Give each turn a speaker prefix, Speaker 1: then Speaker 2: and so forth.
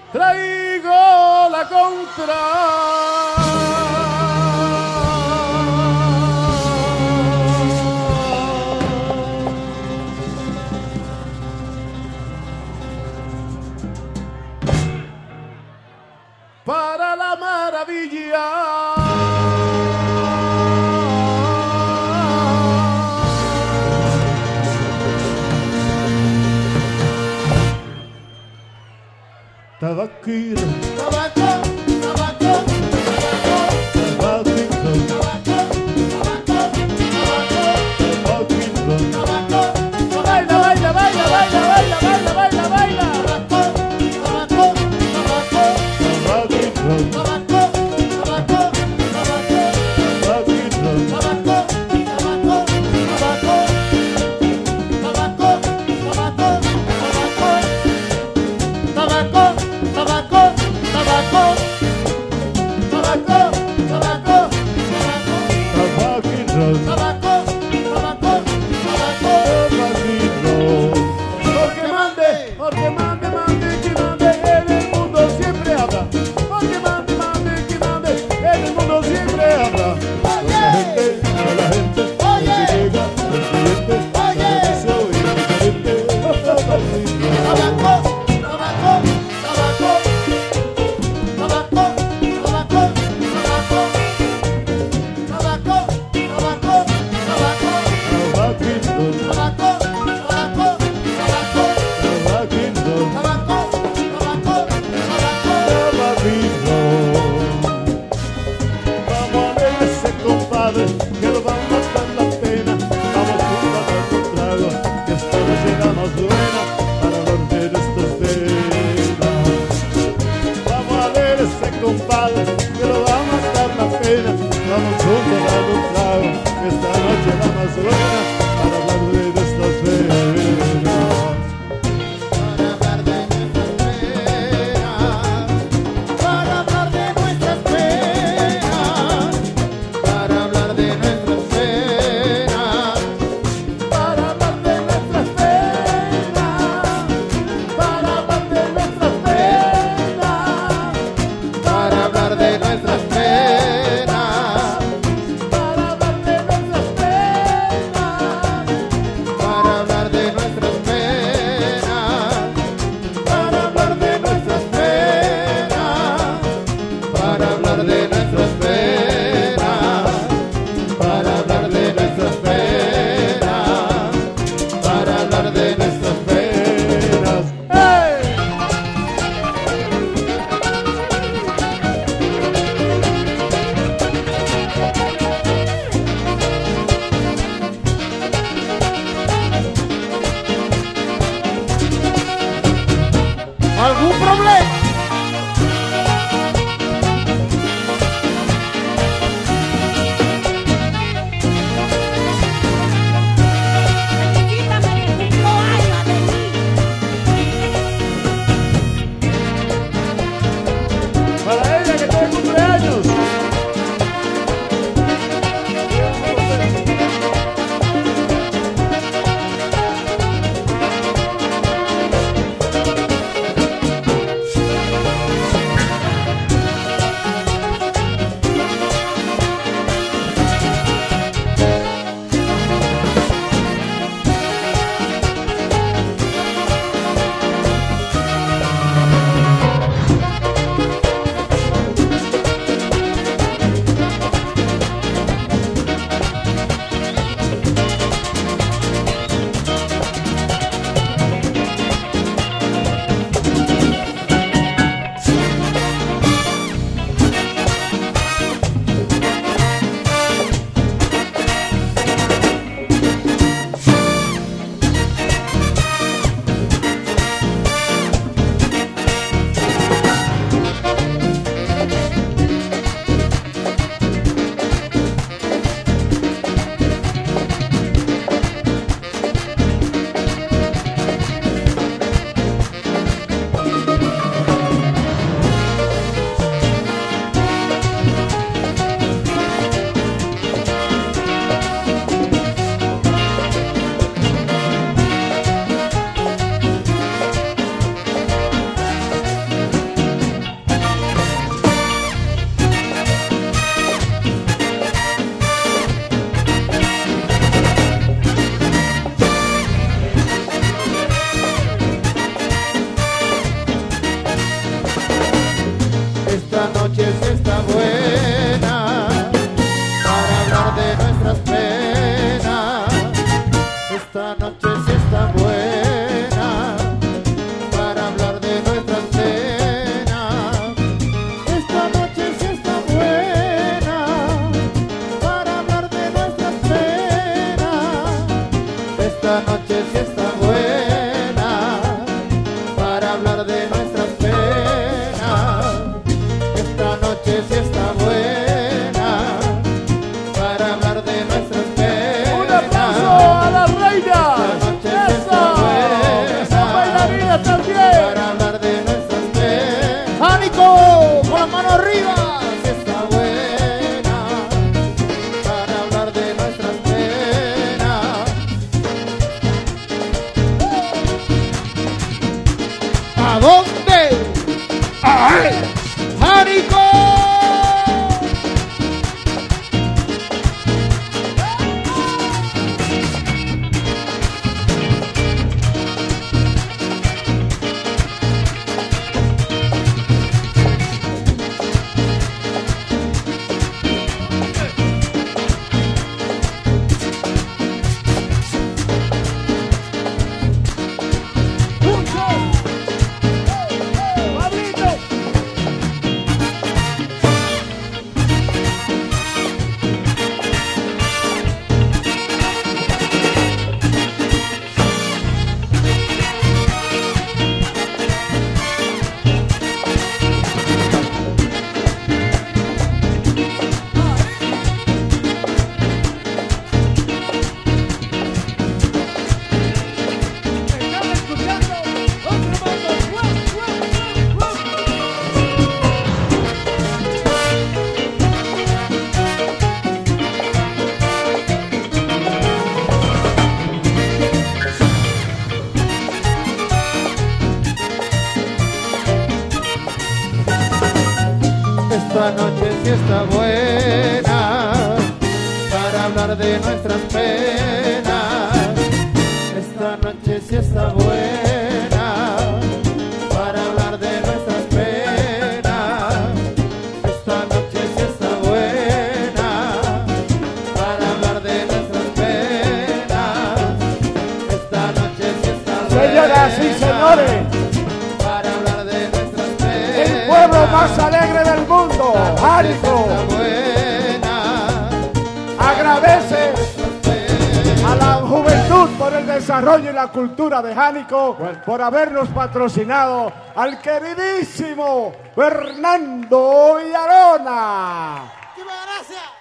Speaker 1: traigo la contra. Para la maravilla. Tabaquito,
Speaker 2: Tabaco, tabaco,
Speaker 1: tabaquito, tabaquito. Baila, baila, baila, baila, baila, baila, baila, baila. Tabaquito, tabaquito. Porque mande, mande, que mande, en el mundo siempre habrá. Porque mande, mande, que mande, en el mundo siempre habrá. A la gente, el que llega, el cliente, el que oye diferente. Que lo va a matar la pena. Vamos juntos a dar un trago, que esta noche era más buena para hablar de nuestras penas. Vamos a ver ese compadre, que lo va a matar la pena. Vamos juntos a dar un trago, que esta noche era más buena para hablar de nuestras penas.
Speaker 2: ¿Algún problema?
Speaker 1: Para ella que está de cumpleaños.
Speaker 2: Jánico, con las manos arriba. Si está buena para hablar de nuestras penas. ¿A dónde? ¡Ay! ¡Jánico! Esta noche sí está buena para hablar de nuestras penas. Esta noche sí está buena para hablar de nuestras penas. Esta noche sí está buena para hablar de nuestras penas. Esta noche sí está buena.
Speaker 1: Señoras y señores,
Speaker 2: para hablar de nuestras penas.
Speaker 1: el pueblo más alegre del mundo, Jánico, agradece a la juventud por el desarrollo y la cultura de Jánico, por habernos patrocinado al queridísimo Fernando Villalona.
Speaker 2: ¡Muchas gracias!